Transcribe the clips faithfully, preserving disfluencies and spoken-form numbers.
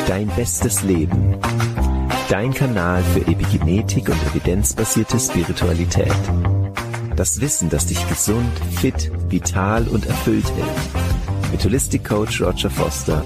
Dein bestes Leben. Dein Kanal für Epigenetik und evidenzbasierte Spiritualität. Das Wissen, das dich gesund, fit, vital und erfüllt hält. Mit Holistic Coach Roger Foster.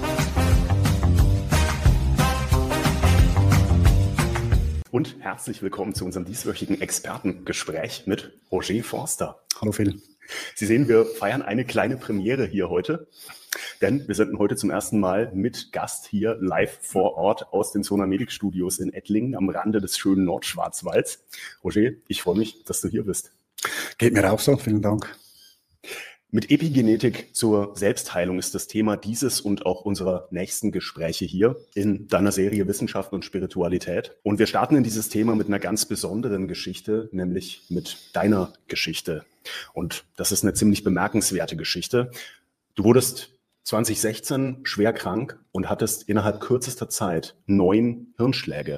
Und herzlich willkommen zu unserem dieswöchigen Expertengespräch mit Roger Foster. Hallo Phil. Sie sehen, wir feiern eine kleine Premiere hier heute, denn wir sind heute zum ersten Mal mit Gast hier live vor Ort aus den Zona Medic Studios in Ettlingen am Rande des schönen Nordschwarzwalds. Roger, ich freue mich, dass du hier bist. Geht mir auch so, vielen Dank. Mit Epigenetik zur Selbstheilung ist das Thema dieses und auch unserer nächsten Gespräche hier in deiner Serie Wissenschaft und Spiritualität. Und wir starten in dieses Thema mit einer ganz besonderen Geschichte, nämlich mit deiner Geschichte. Und das ist eine ziemlich bemerkenswerte Geschichte. Du wurdest zwanzig sechzehn schwer krank und hattest innerhalb kürzester Zeit neun Hirnschläge.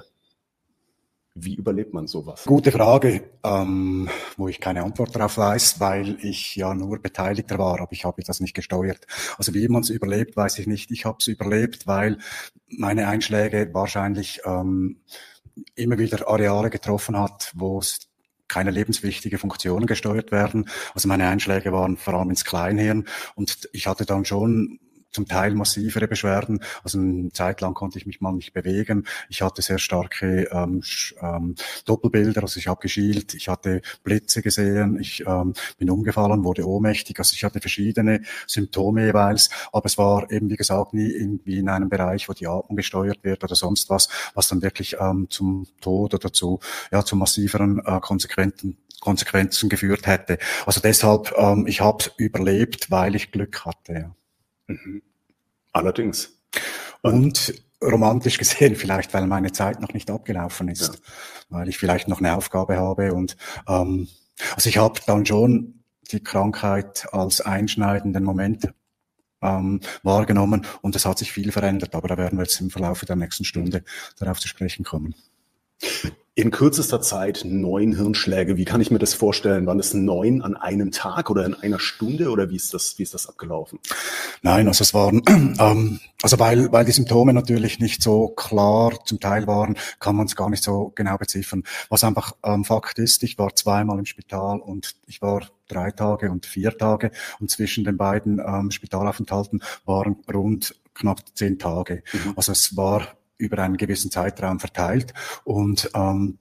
Wie überlebt man sowas? Gute Frage, ähm, wo ich keine Antwort darauf weiß, weil ich ja nur Beteiligter war, aber ich habe das nicht gesteuert. Also wie man es überlebt, weiß ich nicht. Ich habe es überlebt, weil meine Einschläge wahrscheinlich ähm, immer wieder Areale getroffen hat, wo es keine lebenswichtige Funktionen gesteuert werden. Also meine Einschläge waren vor allem ins Kleinhirn und ich hatte dann schon zum Teil massivere Beschwerden. Also eine Zeit lang konnte ich mich mal nicht bewegen. Ich hatte sehr starke ähm, ähm, Doppelbilder, also ich habe geschielt, ich hatte Blitze gesehen, ich ähm, bin umgefallen, wurde ohnmächtig. Also ich hatte verschiedene Symptome jeweils, aber es war eben, wie gesagt, nie irgendwie in einem Bereich, wo die Atmung gesteuert wird oder sonst was, was dann wirklich ähm, zum Tod oder zu, ja, zu massiveren äh, Konsequenzen Konsequenzen geführt hätte. Also deshalb, ähm, ich habe überlebt, weil ich Glück hatte, ja. Mhm. Allerdings. Und romantisch gesehen vielleicht, weil meine Zeit noch nicht abgelaufen ist, ja. Weil ich vielleicht noch eine Aufgabe habe und ähm, also ich habe dann schon die Krankheit als einschneidenden Moment ähm, wahrgenommen und es hat sich viel verändert, aber da werden wir jetzt im Verlauf der nächsten Stunde darauf zu sprechen kommen. In kürzester Zeit neun Hirnschläge. Wie kann ich mir das vorstellen? Waren das neun an einem Tag oder in einer Stunde oder wie ist das, wie ist das abgelaufen? Nein, also es waren, ähm, also weil, weil die Symptome natürlich nicht so klar zum Teil waren, kann man es gar nicht so genau beziffern. Was einfach ähm, Fakt ist, ich war zweimal im Spital und ich war drei Tage und vier Tage und zwischen den beiden ähm, Spitalaufenthalten waren rund knapp zehn Tage. Mhm. Also es war über einen gewissen Zeitraum verteilt und ähm,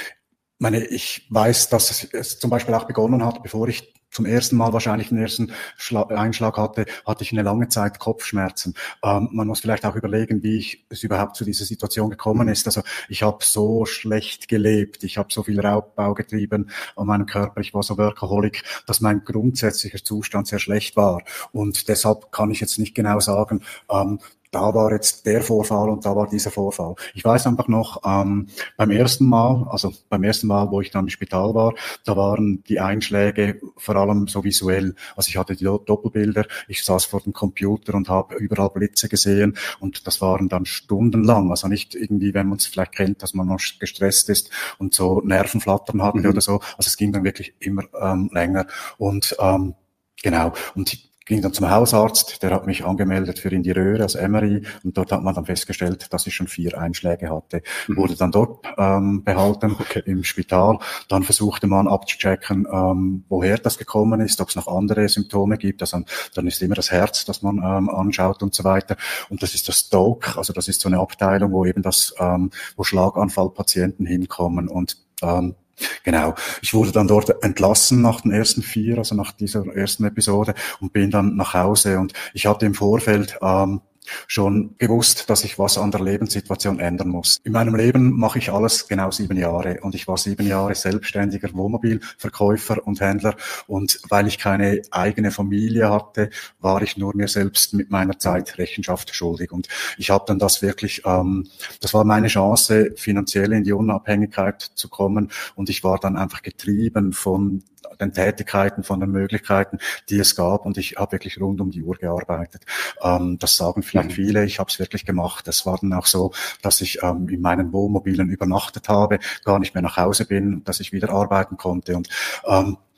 meine, ich weiß, dass es, es zum Beispiel auch begonnen hat, bevor ich zum ersten Mal wahrscheinlich den ersten Schla- Einschlag hatte, hatte ich eine lange Zeit Kopfschmerzen. Ähm, man muss vielleicht auch überlegen, wie ich es überhaupt zu dieser Situation gekommen ist. Also ich habe so schlecht gelebt, ich habe so viel Raubbau getrieben an meinem Körper, ich war so Workaholic, dass mein grundsätzlicher Zustand sehr schlecht war. Und deshalb kann ich jetzt nicht genau sagen, ähm, da war jetzt der Vorfall und da war dieser Vorfall. Ich weiß einfach noch, ähm, beim ersten Mal, also beim ersten Mal, wo ich dann im Spital war, da waren die Einschläge vor allem so visuell. Also ich hatte die Doppelbilder, ich saß vor dem Computer und habe überall Blitze gesehen und das waren dann stundenlang. Also nicht irgendwie, wenn man es vielleicht kennt, dass man noch gestresst ist und so Nervenflattern hatte mhm. oder so. Also es ging dann wirklich immer ähm, länger und ähm, genau. Und ich ging dann zum Hausarzt, der hat mich angemeldet für in die Röhre, also M R I, und dort hat man dann festgestellt, dass ich schon vier Einschläge hatte. Mhm. Wurde dann dort ähm, behalten, okay. Im Spital. Dann versuchte man abzuchecken, ähm, woher das gekommen ist, ob es noch andere Symptome gibt. Also dann ist immer das Herz, das man ähm, anschaut und so weiter. Und das ist das Stoke, also das ist so eine Abteilung, wo eben das, ähm, wo Schlaganfallpatienten hinkommen und ähm, genau. Ich wurde dann dort entlassen nach den ersten vier, also nach dieser ersten Episode und bin dann nach Hause und ich hatte im Vorfeld ähm, schon gewusst, dass ich was an der Lebenssituation ändern muss. In meinem Leben mache ich alles genau sieben Jahre und ich war sieben Jahre selbstständiger Wohnmobilverkäufer und Händler und weil ich keine eigene Familie hatte, war ich nur mir selbst mit meiner Zeit Rechenschaft schuldig und ich habe dann das wirklich, ähm, das war meine Chance, finanziell in die Unabhängigkeit zu kommen und ich war dann einfach getrieben von den Tätigkeiten, von den Möglichkeiten, die es gab und ich habe wirklich rund um die Uhr gearbeitet. Ähm, das sagen vielleicht mhm. viele, ich habe es wirklich gemacht. Es war dann auch so, dass ich ähm, in meinen Wohnmobilen übernachtet habe, gar nicht mehr nach Hause bin, dass ich wieder arbeiten konnte und ähm,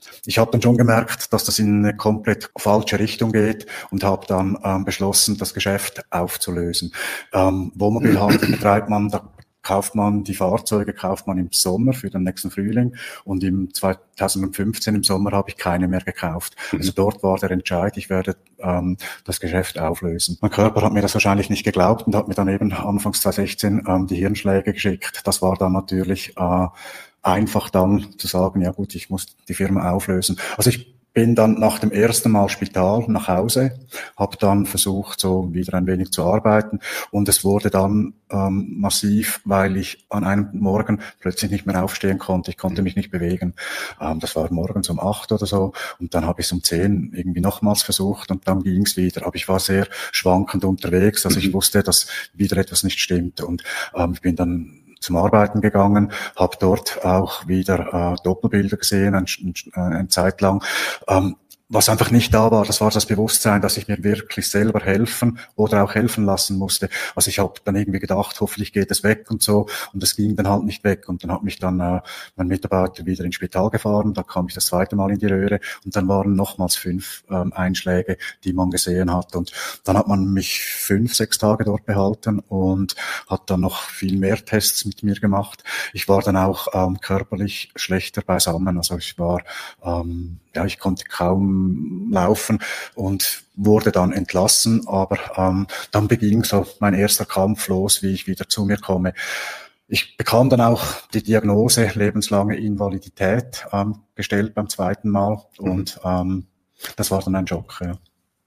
ich habe dann schon gemerkt, dass das in eine komplett falsche Richtung geht und habe dann ähm, beschlossen, das Geschäft aufzulösen. Ähm, Wohnmobilhandel betreibt man, da kauft man die Fahrzeuge, kauft man im Sommer für den nächsten Frühling, und im zweitausendfünfzehn im Sommer habe ich keine mehr gekauft. Also dort war der Entscheid, ich werde ähm, das Geschäft auflösen. Mein Körper hat mir das wahrscheinlich nicht geglaubt und hat mir dann eben anfangs zweitausendsechzehn ähm, die Hirnschläge geschickt. Das war dann natürlich äh, einfach dann zu sagen, ja gut, ich muss die Firma auflösen. Also ich bin dann nach dem ersten Mal Spital nach Hause, habe dann versucht, so wieder ein wenig zu arbeiten, und es wurde dann ähm, massiv, weil ich an einem Morgen plötzlich nicht mehr aufstehen konnte. Ich konnte mich nicht bewegen. Ähm, das war morgens um acht oder so, und dann habe ich es um zehn irgendwie nochmals versucht, und dann ging es wieder. Aber ich war sehr schwankend unterwegs, also ich wusste, dass wieder etwas nicht stimmte, und ähm, ich bin dann zum Arbeiten gegangen, habe dort auch wieder äh, Doppelbilder gesehen, ein, ein, eine Zeit lang. Ähm, was einfach nicht da war, das war das Bewusstsein, dass ich mir wirklich selber helfen oder auch helfen lassen musste. Also ich habe dann irgendwie gedacht, hoffentlich geht es weg und so, und es ging dann halt nicht weg, und dann hat mich dann äh, mein Mitarbeiter wieder ins Spital gefahren, da kam ich das zweite Mal in die Röhre, und dann waren nochmals fünf ähm, Einschläge, die man gesehen hat, und dann hat man mich fünf, sechs Tage dort behalten und hat dann noch viel mehr Tests mit mir gemacht. Ich war dann auch ähm, körperlich schlechter beisammen, also ich war ähm, ja, ich konnte kaum laufen und wurde dann entlassen, aber ähm, dann beging so mein erster Kampf los, wie ich wieder zu mir komme. Ich bekam dann auch die Diagnose lebenslange Invalidität ähm, gestellt beim zweiten Mal, und ähm, das war dann ein Schock. Ja,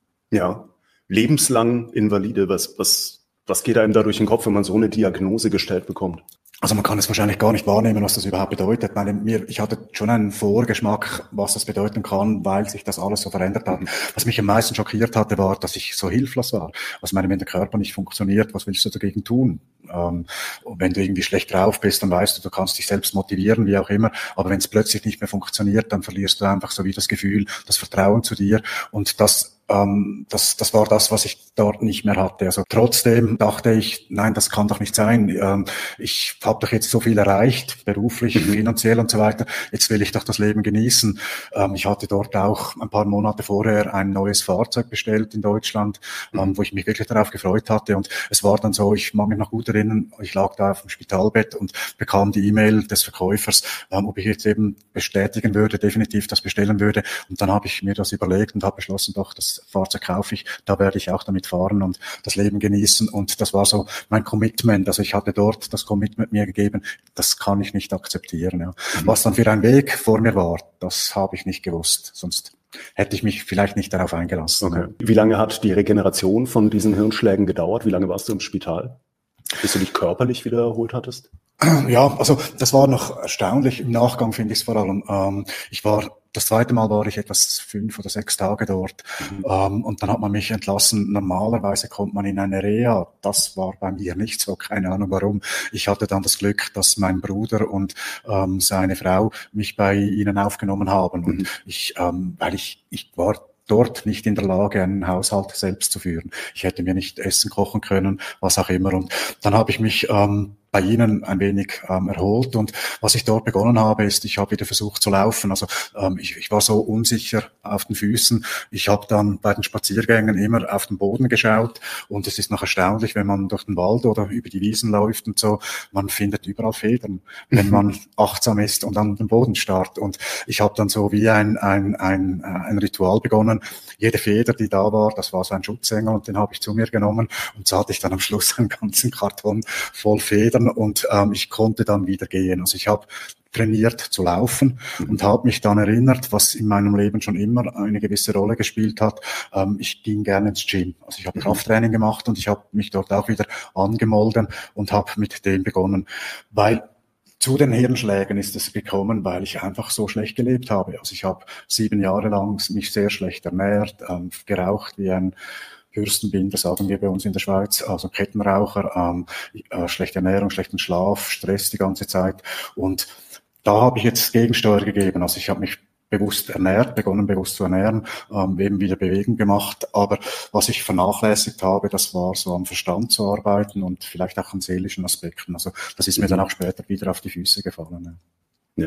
ja. Lebenslang Invalide, was, was, was geht einem da durch den Kopf, wenn man so eine Diagnose gestellt bekommt? Also man kann es wahrscheinlich gar nicht wahrnehmen, was das überhaupt bedeutet. Ich meine, mir, ich hatte schon einen Vorgeschmack, was das bedeuten kann, weil sich das alles so verändert hat. Was mich am meisten schockiert hatte, war, dass ich so hilflos war. Also ich meine, wenn der Körper nicht funktioniert, was willst du dagegen tun? Ähm, wenn du irgendwie schlecht drauf bist, dann weißt du, du kannst dich selbst motivieren, wie auch immer. Aber wenn es plötzlich nicht mehr funktioniert, dann verlierst du einfach so wie das Gefühl, das Vertrauen zu dir. Und das Ähm, das, das war das, was ich dort nicht mehr hatte. Also trotzdem dachte ich, nein, das kann doch nicht sein. Ähm, ich habe doch jetzt so viel erreicht, beruflich, mhm. finanziell und so weiter. Jetzt will ich doch das Leben genießen. Ähm, ich hatte dort auch ein paar Monate vorher ein neues Fahrzeug bestellt in Deutschland, mhm. ähm, wo ich mich wirklich darauf gefreut hatte. Und es war dann so, ich mag mich noch gut erinnern, ich lag da auf dem Spitalbett und bekam die E-Mail des Verkäufers, ähm, ob ich jetzt eben bestätigen würde, definitiv das bestellen würde. Und dann habe ich mir das überlegt und habe beschlossen, doch, das Fahrzeug kaufe ich, da werde ich auch damit fahren und das Leben genießen, und das war so mein Commitment. Also ich hatte dort das Commitment mir gegeben, das kann ich nicht akzeptieren. Ja. Mhm. Was dann für ein Weg vor mir war, das habe ich nicht gewusst, sonst hätte ich mich vielleicht nicht darauf eingelassen. Okay. Wie lange hat die Regeneration von diesen Hirnschlägen gedauert? Wie lange warst du im Spital, bis du dich körperlich wieder erholt hattest? Ja, also das war noch erstaunlich. Im Nachgang finde ich es vor allem. Ähm, ich war Das zweite Mal war ich etwas fünf oder sechs Tage dort, mhm. ähm, und dann hat man mich entlassen. Normalerweise kommt man in eine Reha. Das war bei mir nicht so, keine Ahnung warum. Ich hatte dann das Glück, dass mein Bruder und ähm, seine Frau mich bei ihnen aufgenommen haben, mhm. und ich, ähm, weil ich, ich war dort nicht in der Lage, einen Haushalt selbst zu führen. Ich hätte mir nicht Essen kochen können, was auch immer. Und dann habe ich mich ähm, bei Ihnen ein wenig ähm, erholt, und was ich dort begonnen habe, ist, ich habe wieder versucht zu laufen. Also ähm, ich, ich war so unsicher auf den Füßen. Ich habe dann bei den Spaziergängen immer auf den Boden geschaut, und es ist noch erstaunlich, wenn man durch den Wald oder über die Wiesen läuft und so, man findet überall Federn, wenn man achtsam ist und an den Boden starrt. Und ich habe dann so wie ein, ein, ein, ein Ritual begonnen. Jede Feder, die da war, das war so ein Schutzengel, und den habe ich zu mir genommen, und so hatte ich dann am Schluss einen ganzen Karton voll Federn, und ähm, ich konnte dann wieder gehen. Also ich habe trainiert zu laufen und habe mich dann erinnert, was in meinem Leben schon immer eine gewisse Rolle gespielt hat. Ähm, ich ging gerne ins Gym. Also ich habe Krafttraining gemacht, und ich habe mich dort auch wieder angemolden und habe mit dem begonnen, weil zu den Hirnschlägen ist es gekommen, weil ich einfach so schlecht gelebt habe. Also ich habe sieben Jahre lang mich sehr schlecht ernährt, ähm, geraucht wie ein Bürstenbinder, sagen wir bei uns in der Schweiz, also Kettenraucher, ähm, äh, schlechte Ernährung, schlechten Schlaf, Stress die ganze Zeit. Und da habe ich jetzt Gegensteuer gegeben. Also ich habe mich bewusst ernährt, begonnen bewusst zu ernähren, ähm, eben wieder Bewegung gemacht. Aber was ich vernachlässigt habe, das war so am Verstand zu arbeiten und vielleicht auch an seelischen Aspekten. Also das ist mir dann auch später wieder auf die Füße gefallen. Ja. Ja.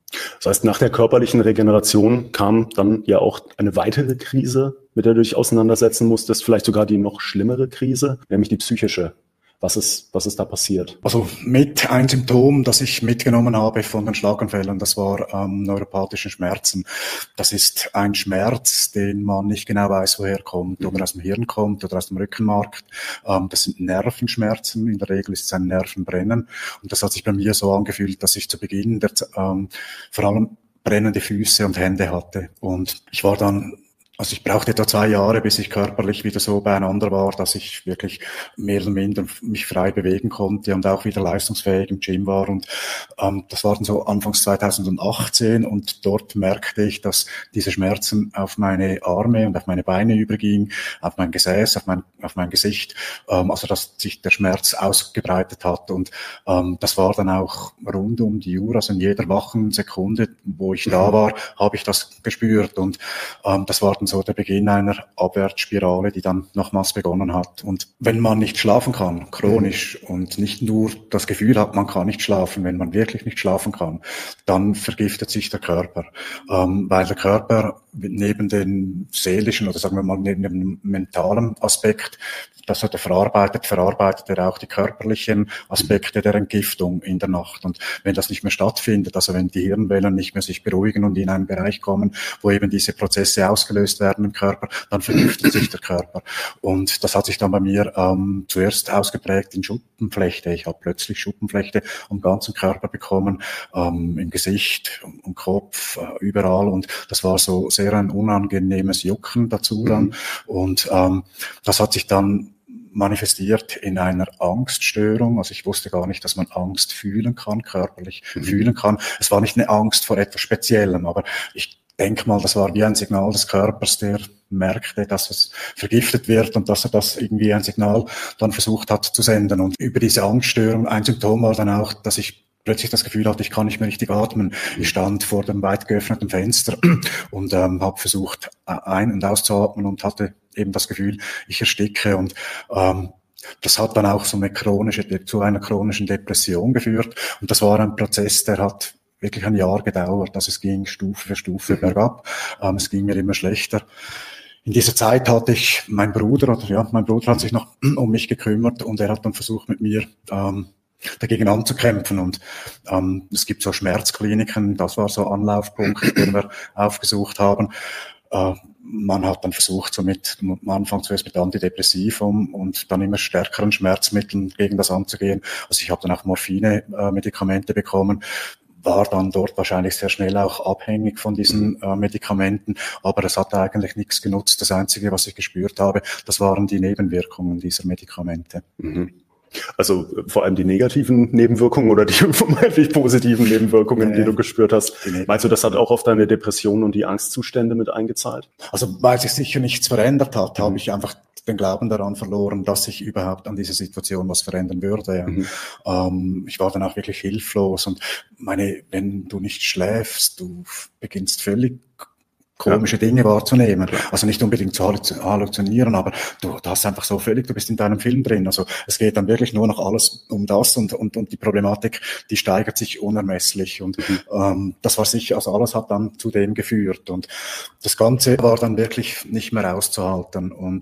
Das heißt, nach der körperlichen Regeneration kam dann ja auch eine weitere Krise, mit der du dich auseinandersetzen musstest, vielleicht sogar die noch schlimmere Krise, nämlich die psychische. Was ist, was ist da passiert? Also mit ein Symptom, das ich mitgenommen habe von den Schlaganfällen, das war ähm, neuropathischen Schmerzen. Das ist ein Schmerz, den man nicht genau weiß, woher er kommt, oder aus dem Hirn kommt oder aus dem Rückenmark. Ähm, das sind Nervenschmerzen. In der Regel ist es ein Nervenbrennen. Und das hat sich bei mir so angefühlt, dass ich zu Beginn der, ähm, vor allem brennende Füße und Hände hatte. Und ich war dann Also ich brauchte etwa zwei Jahre, bis ich körperlich wieder so beieinander war, dass ich wirklich mehr oder minder mich frei bewegen konnte und auch wieder leistungsfähig im Gym war. Und ähm, das war dann so anfangs zweitausendachtzehn und dort merkte ich, dass diese Schmerzen auf meine Arme und auf meine Beine übergingen, auf mein Gesäß, auf mein, auf mein Gesicht, ähm, also dass sich der Schmerz ausgebreitet hat. Und ähm, das war dann auch rund um die Uhr, also in jeder wachen Sekunde, wo ich da war, habe ich das gespürt. Und ähm, das war dann so der Beginn einer Abwärtsspirale, die dann nochmals begonnen hat. Und wenn man nicht schlafen kann, chronisch, und nicht nur das Gefühl hat, man kann nicht schlafen, wenn man wirklich nicht schlafen kann, dann vergiftet sich der Körper. Ähm, weil der Körper neben den seelischen oder sagen wir mal neben dem mentalen Aspekt, das hat er verarbeitet, verarbeitet er auch die körperlichen Aspekte der Entgiftung in der Nacht. Und wenn das nicht mehr stattfindet, also wenn die Hirnwellen nicht mehr sich beruhigen und in einen Bereich kommen, wo eben diese Prozesse ausgelöst werden im Körper, dann vergiftet sich der Körper. Und das hat sich dann bei mir ähm, zuerst ausgeprägt in Schuppenflechte. Ich habe plötzlich Schuppenflechte am ganzen Körper bekommen, ähm, im Gesicht, im Kopf, äh, überall. Und das war so sehr ein unangenehmes Jucken dazu dann. Mhm. Und ähm, das hat sich dann manifestiert in einer Angststörung. Also ich wusste gar nicht, dass man Angst fühlen kann, körperlich mhm. fühlen kann. Es war nicht eine Angst vor etwas Speziellem, aber ich denke mal, das war wie ein Signal des Körpers, der merkte, dass es vergiftet wird und dass er das irgendwie ein Signal dann versucht hat zu senden. Und über diese Angststörung, ein Symptom war dann auch, dass ich plötzlich das Gefühl hatte, ich kann nicht mehr richtig atmen. Ich stand vor dem weit geöffneten Fenster und ähm, habe versucht, ein- und auszuatmen und hatte eben das Gefühl, ich ersticke. Und ähm, das hat dann auch so eine chronische, zu einer chronischen Depression geführt. Und das war ein Prozess, der hat wirklich ein Jahr gedauert. Also es ging Stufe für Stufe mhm. bergab. Ähm, es ging mir immer schlechter. In dieser Zeit hatte ich mein Bruder, oder ja, mein Bruder hat sich noch um mich gekümmert und er hat dann versucht, mit mir ähm, dagegen anzukämpfen. Und ähm, es gibt so Schmerzkliniken, das war so ein Anlaufpunkt, den wir aufgesucht haben. Äh, man hat dann versucht, so mit, am Anfang zuerst mit Antidepressivum und dann immer stärkeren Schmerzmitteln gegen das anzugehen. Also ich habe dann auch Morphine-Medikamente bekommen, war dann dort wahrscheinlich sehr schnell auch abhängig von diesen äh, Medikamenten, aber es hat eigentlich nichts genutzt. Das Einzige, was ich gespürt habe, das waren die Nebenwirkungen dieser Medikamente. Mhm. Also vor allem die negativen Nebenwirkungen oder die vermeintlich positiven Nebenwirkungen, nee, die du gespürt hast. Meinst du, das hat auch auf deine Depression und die Angstzustände mit eingezahlt? Also weil sich sicher nichts verändert hat, mhm. habe ich einfach den Glauben daran verloren, dass sich überhaupt an dieser Situation was verändern würde. Mhm. Ähm, ich war dann auch wirklich hilflos und meine, wenn du nicht schläfst, du beginnst völlig komische ja. Dinge wahrzunehmen. Also nicht unbedingt zu halluzinieren, aber du, du hast einfach so völlig, du bist in deinem Film drin. Also es geht dann wirklich nur noch alles um das und und und die Problematik, die steigert sich unermesslich. Und mhm. ähm, das war sicher, also alles hat dann zu dem geführt. Und das Ganze war dann wirklich nicht mehr auszuhalten. Und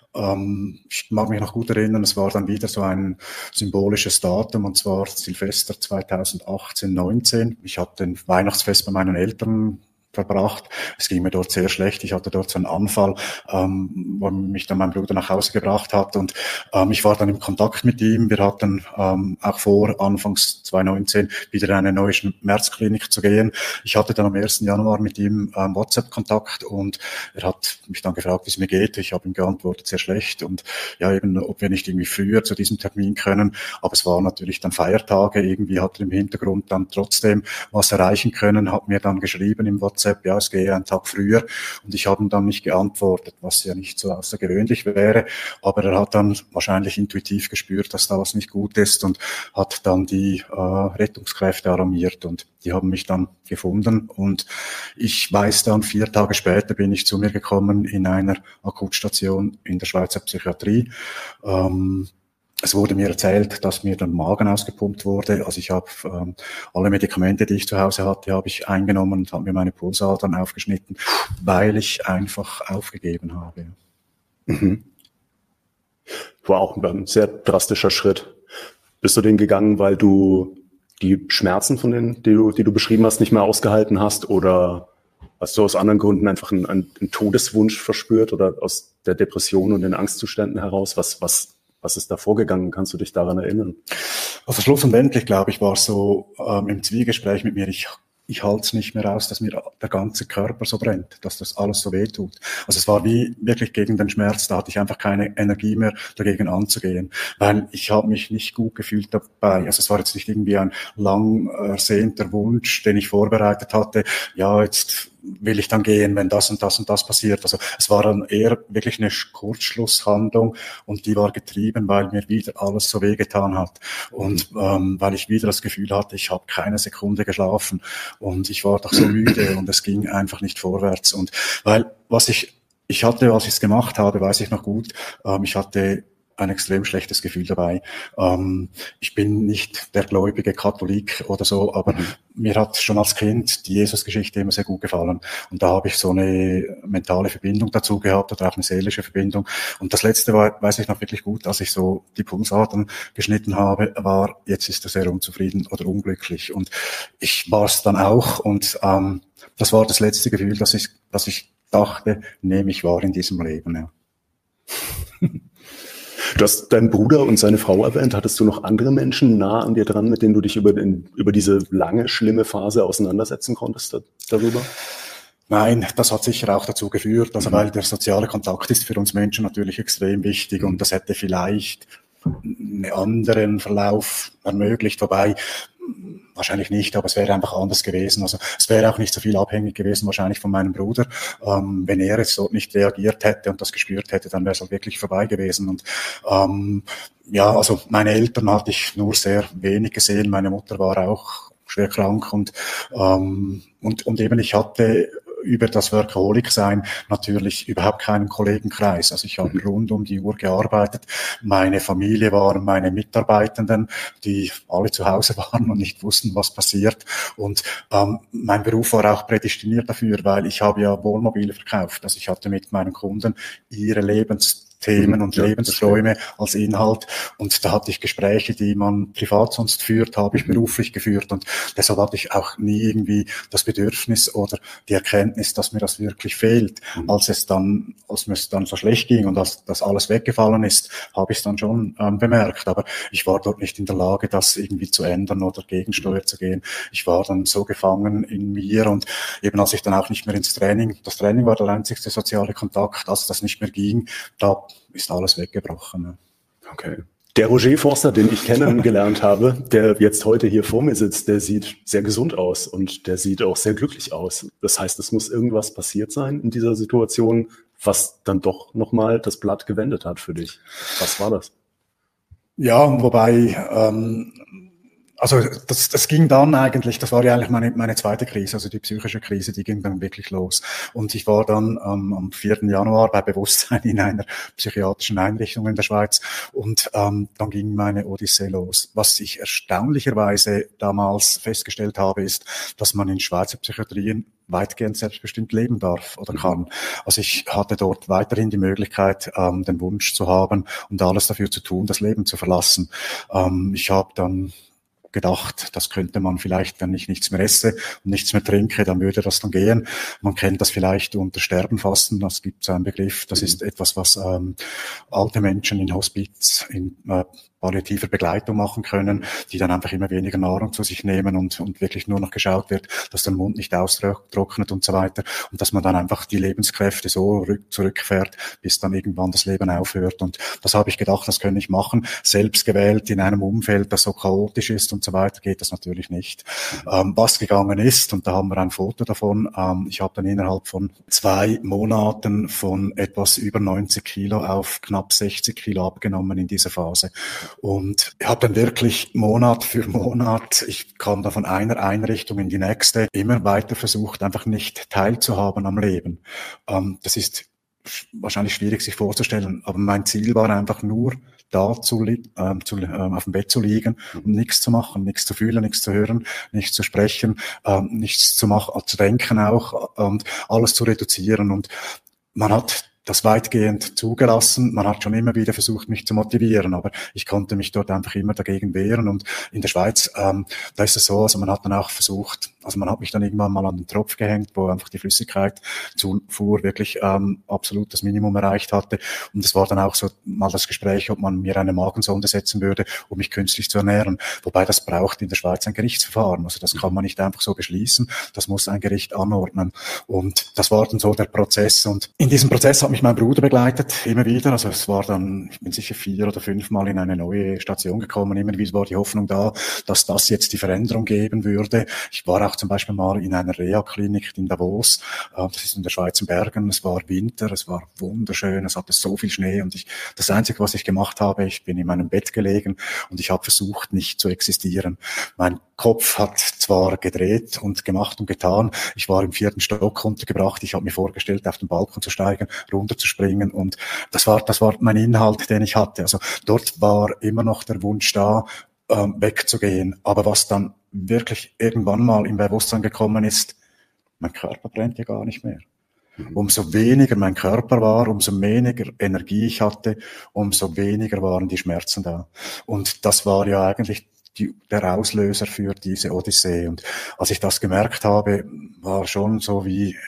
ähm, ich mag mich noch gut erinnern, es war dann wieder so ein symbolisches Datum, und zwar Silvester zweitausendachtzehn neunzehn. Ich hatte ein Weihnachtsfest bei meinen Eltern verbracht. Es ging mir dort sehr schlecht. Ich hatte dort so einen Anfall, ähm, wo mich dann mein Bruder nach Hause gebracht hat, und ähm, ich war dann im Kontakt mit ihm. Wir hatten ähm, auch vor, anfangs zwanzig neunzehn wieder in eine neue Schmerzklinik zu gehen. Ich hatte dann am ersten Januar mit ihm ähm, WhatsApp-Kontakt und er hat mich dann gefragt, wie es mir geht. Ich habe ihm geantwortet, sehr schlecht, und ja, eben, ob wir nicht irgendwie früher zu diesem Termin können. Aber es waren natürlich dann Feiertage. Irgendwie hat er im Hintergrund dann trotzdem was erreichen können, hat mir dann geschrieben im WhatsApp, ja, es gehe einen Tag früher, und ich habe ihm dann nicht geantwortet, was ja nicht so außergewöhnlich wäre, aber er hat dann wahrscheinlich intuitiv gespürt, dass da was nicht gut ist, und hat dann die äh, Rettungskräfte alarmiert, und die haben mich dann gefunden, und ich weiß dann, vier Tage später bin ich zu mir gekommen in einer Akutstation in der Schweizer Psychiatrie. Ähm, es wurde mir erzählt, dass mir der Magen ausgepumpt wurde. Also ich habe ähm, alle Medikamente, die ich zu Hause hatte, habe ich eingenommen und habe mir meine Pulsadern aufgeschnitten, weil ich einfach aufgegeben habe. Mhm. War auch ein sehr drastischer Schritt. Bist du den gegangen, weil du die Schmerzen von denen, die du, die du beschrieben hast, nicht mehr ausgehalten hast, oder hast du aus anderen Gründen einfach einen, einen Todeswunsch verspürt oder aus der Depression und den Angstzuständen heraus? Was, was Was ist da vorgegangen? Kannst du dich daran erinnern? Also schlussendlich, glaube ich, war es so ähm, im Zwiegespräch mit mir, ich, ich halte es nicht mehr aus, dass mir der ganze Körper so brennt, dass das alles so weh tut. Also es war wie wirklich gegen den Schmerz, da hatte ich einfach keine Energie mehr, dagegen anzugehen, weil ich habe mich nicht gut gefühlt dabei. Also es war jetzt nicht irgendwie ein lang ersehnter Wunsch, den ich vorbereitet hatte, ja, jetzt will ich dann gehen, wenn das und das und das passiert. Also es war dann eher wirklich eine Kurzschlusshandlung und die war getrieben, weil mir wieder alles so wehgetan hat und ähm, weil ich wieder das Gefühl hatte, ich habe keine Sekunde geschlafen und ich war doch so müde und es ging einfach nicht vorwärts. Und weil was ich, ich hatte, als ich es gemacht habe, weiß ich noch gut, ähm, ich hatte ein extrem schlechtes Gefühl dabei. Ähm, ich bin nicht der gläubige Katholik oder so, aber mhm. mir hat schon als Kind die Jesus-Geschichte immer sehr gut gefallen. Und da habe ich so eine mentale Verbindung dazu gehabt oder auch eine seelische Verbindung. Und das Letzte war, weiß ich noch wirklich gut, als ich so die Pulsadern geschnitten habe, war, jetzt ist er sehr unzufrieden oder unglücklich. Und ich war es dann auch. Und ähm, das war das letzte Gefühl, dass ich, dass ich dachte, nehme ich wahr in diesem Leben. Ja. Du hast deinen Bruder und seine Frau erwähnt. Hattest du noch andere Menschen nah an dir dran, mit denen du dich über, den, über diese lange, schlimme Phase auseinandersetzen konntest da, darüber? Nein, das hat sicher auch dazu geführt, also mhm. weil der soziale Kontakt ist für uns Menschen natürlich extrem wichtig und das hätte vielleicht einen anderen Verlauf ermöglicht, wobei wahrscheinlich nicht, aber es wäre einfach anders gewesen. Also es wäre auch nicht so viel abhängig gewesen wahrscheinlich von meinem Bruder. Ähm, wenn er jetzt so nicht reagiert hätte und das gespürt hätte, dann wäre es halt wirklich vorbei gewesen. Und ähm, ja, also meine Eltern hatte ich nur sehr wenig gesehen. Meine Mutter war auch schwer krank und ähm, und und eben ich hatte über das Workaholic-Sein natürlich überhaupt keinen Kollegenkreis. Also ich habe rund um die Uhr gearbeitet. Meine Familie waren meine Mitarbeitenden, die alle zu Hause waren und nicht wussten, was passiert. Und ähm, mein Beruf war auch prädestiniert dafür, weil ich habe ja Wohnmobile verkauft. Also ich hatte mit meinen Kunden ihre Lebens Themen und ja, Lebensträume als Inhalt. Und da hatte ich Gespräche, die man privat sonst führt, habe ich beruflich geführt. Und deshalb hatte ich auch nie irgendwie das Bedürfnis oder die Erkenntnis, dass mir das wirklich fehlt. Mhm. Als es dann, als mir es dann so schlecht ging und als das alles weggefallen ist, habe ich es dann schon ähm, bemerkt. Aber ich war dort nicht in der Lage, das irgendwie zu ändern oder Gegensteuer zu gehen. Ich war dann so gefangen in mir und eben als ich dann auch nicht mehr ins Training, das Training war der einzigste soziale Kontakt, als das nicht mehr ging, da ist alles weggebrochen. Ne? Okay. Der Roger Forster, den ich kennengelernt habe, der jetzt heute hier vor mir sitzt, der sieht sehr gesund aus und der sieht auch sehr glücklich aus. Das heißt, es muss irgendwas passiert sein in dieser Situation, was dann doch nochmal das Blatt gewendet hat für dich. Was war das? Ja, wobei, ähm, also das, das ging dann eigentlich, das war ja eigentlich meine, meine zweite Krise, also die psychische Krise, die ging dann wirklich los. Und ich war dann ähm, am vierten Januar bei Bewusstsein in einer psychiatrischen Einrichtung in der Schweiz und ähm, dann ging meine Odyssee los. Was ich erstaunlicherweise damals festgestellt habe, ist, dass man in Schweizer Psychiatrien weitgehend selbstbestimmt leben darf oder kann. Also ich hatte dort weiterhin die Möglichkeit, ähm, den Wunsch zu haben und alles dafür zu tun, das Leben zu verlassen. Ähm, ich habe dann gedacht, das könnte man vielleicht, wenn ich nichts mehr esse und nichts mehr trinke, dann würde das dann gehen. Man kennt das vielleicht unter Sterbenfasten, das gibt es einen Begriff, das ist etwas, was ähm, alte Menschen in Hospiz, in äh, palliativer Begleitung machen können, die dann einfach immer weniger Nahrung zu sich nehmen und, und wirklich nur noch geschaut wird, dass der Mund nicht austrocknet und so weiter und dass man dann einfach die Lebenskräfte so rück, zurückfährt, bis dann irgendwann das Leben aufhört. Und das habe ich gedacht, das kann ich machen. Selbst gewählt in einem Umfeld, das so chaotisch ist und so weiter, geht das natürlich nicht. Ähm, was gegangen ist, und da haben wir ein Foto davon, ähm, ich habe dann innerhalb von zwei Monaten von etwas über neunzig Kilo auf knapp sechzig Kilo abgenommen in dieser Phase. Und ich habe dann wirklich Monat für Monat, ich kam da von einer Einrichtung in die nächste, immer weiter versucht, einfach nicht teilzuhaben am Leben. Ähm, das ist wahrscheinlich schwierig sich vorzustellen, aber mein Ziel war einfach nur, da zu, ähm, zu ähm, auf dem Bett zu liegen und nichts zu machen, nichts zu fühlen, nichts zu hören, nichts zu sprechen, ähm, nichts zu machen, zu denken auch und alles zu reduzieren. Und man hat das weitgehend zugelassen. Man hat schon immer wieder versucht, mich zu motivieren, aber ich konnte mich dort einfach immer dagegen wehren. Und in der Schweiz, ähm, da ist es so, also man hat dann auch versucht, also man hat mich dann irgendwann mal an den Tropf gehängt, wo einfach die Flüssigkeitszufuhr wirklich ähm, absolut das Minimum erreicht hatte. Und es war dann auch so mal das Gespräch, ob man mir eine Magensonde setzen würde, um mich künstlich zu ernähren. Wobei das braucht in der Schweiz ein Gerichtsverfahren. Also das kann man nicht einfach so beschließen. Das muss ein Gericht anordnen. Und das war dann so der Prozess. Und in diesem Prozess hat mich mein Bruder begleitet, immer wieder. Also es war dann, ich bin sicher vier oder fünf Mal in eine neue Station gekommen. Immer wieder war die Hoffnung da, dass das jetzt die Veränderung geben würde. Ich war auch zum Beispiel mal in einer Reha-Klinik in Davos. Das ist in der Schweiz in Bergen. Es war Winter, es war wunderschön, es hatte so viel Schnee. Und ich, das Einzige, was ich gemacht habe, ich bin in meinem Bett gelegen und ich habe versucht, nicht zu existieren. Mein Kopf hat zwar gedreht und gemacht und getan. Ich war im vierten Stock untergebracht. Ich habe mir vorgestellt, auf den Balkon zu steigen, runterzuspringen. Und das war, das war mein Inhalt, den ich hatte. Also dort war immer noch der Wunsch da, ähm, wegzugehen. Aber was dann wirklich irgendwann mal im Bewusstsein gekommen ist, mein Körper brennt ja gar nicht mehr. Umso weniger mein Körper war, umso weniger Energie ich hatte, umso weniger waren die Schmerzen da. Und das war ja eigentlich die, der Auslöser für diese Odyssee. Und als ich das gemerkt habe, war schon so wie,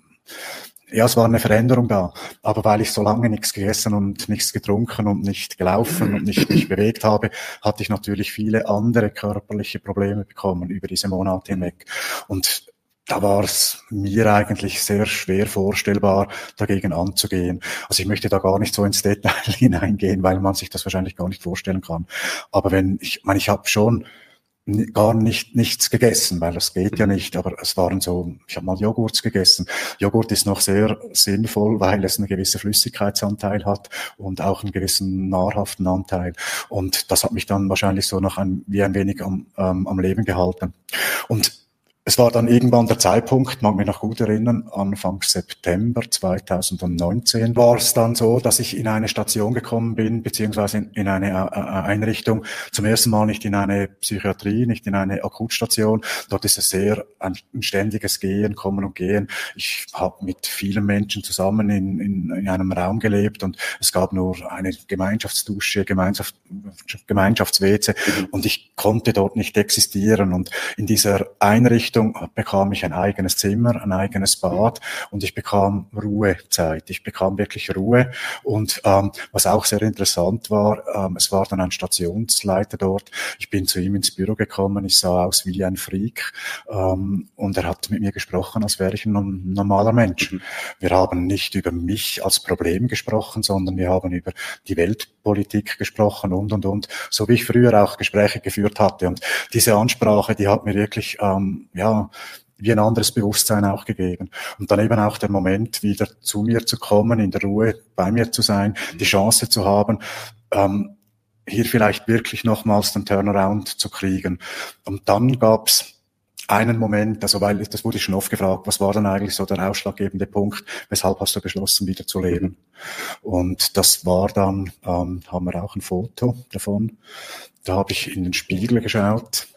ja, es war eine Veränderung da. Aber weil ich so lange nichts gegessen und nichts getrunken und nicht gelaufen und nicht mich bewegt habe, hatte ich natürlich viele andere körperliche Probleme bekommen über diese Monate hinweg. Und da war es mir eigentlich sehr schwer vorstellbar, dagegen anzugehen. Also ich möchte da gar nicht so ins Detail hineingehen, weil man sich das wahrscheinlich gar nicht vorstellen kann. Aber wenn ich, ich meine, ich habe schon gar nicht nichts gegessen, weil das geht ja nicht, aber es waren so, ich habe mal Joghurts gegessen. Joghurt ist noch sehr sinnvoll, weil es einen gewissen Flüssigkeitsanteil hat und auch einen gewissen nahrhaften Anteil. Und das hat mich dann wahrscheinlich so noch ein, wie ein wenig am, ähm, am Leben gehalten. Und es war dann irgendwann der Zeitpunkt, mag mich noch gut erinnern, Anfang September zweitausendneunzehn war es dann so, dass ich in eine Station gekommen bin, beziehungsweise in, in eine äh, Einrichtung, zum ersten Mal nicht in eine Psychiatrie, nicht in eine Akutstation. Dort ist es sehr ein, ein ständiges Gehen, Kommen und Gehen. Ich habe mit vielen Menschen zusammen in, in, in einem Raum gelebt und es gab nur eine Gemeinschaftsdusche, Gemeinschaft, Gemeinschafts-W C und ich konnte dort nicht existieren. Und in dieser Einrichtung bekam ich ein eigenes Zimmer, ein eigenes Bad und ich bekam Ruhezeit. Ich bekam wirklich Ruhe und ähm, was auch sehr interessant war, ähm, es war dann ein Stationsleiter dort. Ich bin zu ihm ins Büro gekommen, ich sah aus wie ein Freak ähm, und er hat mit mir gesprochen, als wäre ich ein normaler Mensch. Mhm. Wir haben nicht über mich als Problem gesprochen, sondern wir haben über die Weltpolitik gesprochen und, und, und, so wie ich früher auch Gespräche geführt hatte. Und diese Ansprache, die hat mir wirklich, ähm, ja, wie ein anderes Bewusstsein auch gegeben. Und dann eben auch der Moment, wieder zu mir zu kommen, in der Ruhe bei mir zu sein, die Chance zu haben, ähm, hier vielleicht wirklich nochmals den Turnaround zu kriegen. Und dann gab's einen Moment, also weil, das wurde ich schon oft gefragt, was war dann eigentlich so der ausschlaggebende Punkt, weshalb hast du beschlossen, wieder zu leben? Und das war dann, ähm, haben wir auch ein Foto davon, da habe ich in den Spiegel geschaut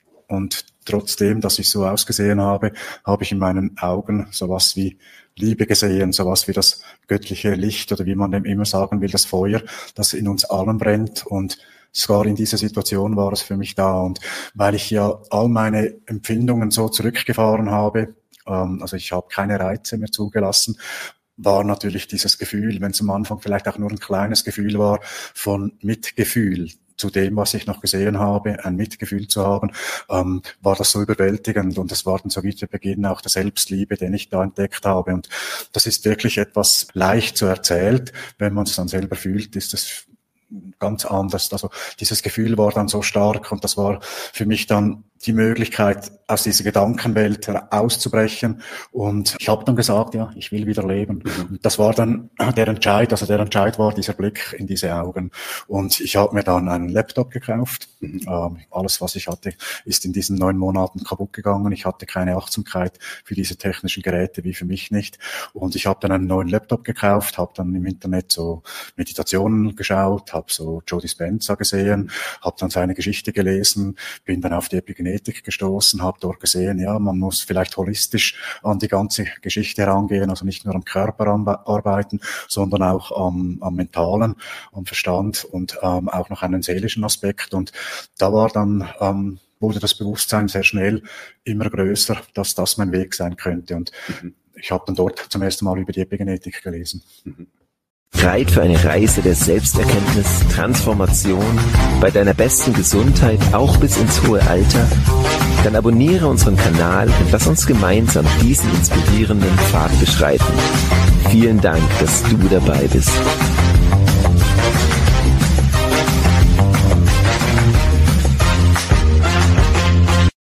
und trotzdem, dass ich so ausgesehen habe, habe ich in meinen Augen sowas wie Liebe gesehen, sowas wie das göttliche Licht oder wie man dem immer sagen will, das Feuer, das in uns allen brennt. Und sogar in dieser Situation war es für mich da. Und weil ich ja all meine Empfindungen so zurückgefahren habe, ähm, also ich habe keine Reize mehr zugelassen, war natürlich dieses Gefühl, wenn es am Anfang vielleicht auch nur ein kleines Gefühl war, von Mitgefühl zu dem, was ich noch gesehen habe, ein Mitgefühl zu haben, ähm, war das so überwältigend und das war dann so wie der Beginn auch der Selbstliebe, den ich da entdeckt habe. Und das ist wirklich etwas leicht so erzählt. Wenn man es dann selber fühlt, ist das ganz anders. Also dieses Gefühl war dann so stark und das war für mich dann die Möglichkeit, aus dieser Gedankenwelt auszubrechen. Und ich habe dann gesagt, ja, ich will wieder leben. Und das war dann der Entscheid, also der Entscheid war dieser Blick in diese Augen. Und ich habe mir dann einen Laptop gekauft. Mhm. Ähm, alles, was ich hatte, ist in diesen neun Monaten kaputt gegangen. Ich hatte keine Achtsamkeit für diese technischen Geräte, wie für mich nicht. Und ich habe dann einen neuen Laptop gekauft, habe dann im Internet so Meditationen geschaut, habe so Joe Dispenza gesehen, habe dann seine Geschichte gelesen, bin dann auf die Epigenetik gestoßen, habe dort gesehen, ja, man muss vielleicht holistisch an die ganze Geschichte herangehen, also nicht nur am Körper arbeiten, sondern auch am, am mentalen, am Verstand und ähm, auch noch einen seelischen Aspekt. Und da war dann ähm, wurde das Bewusstsein sehr schnell immer größer, dass das mein Weg sein könnte. Und mhm. ich habe dann dort zum ersten Mal über die Epigenetik gelesen. Mhm. Bereit für eine Reise der Selbsterkenntnis, Transformation, bei deiner besten Gesundheit, auch bis ins hohe Alter? Dann abonniere unseren Kanal und lass uns gemeinsam diesen inspirierenden Pfad beschreiten. Vielen Dank, dass du dabei bist.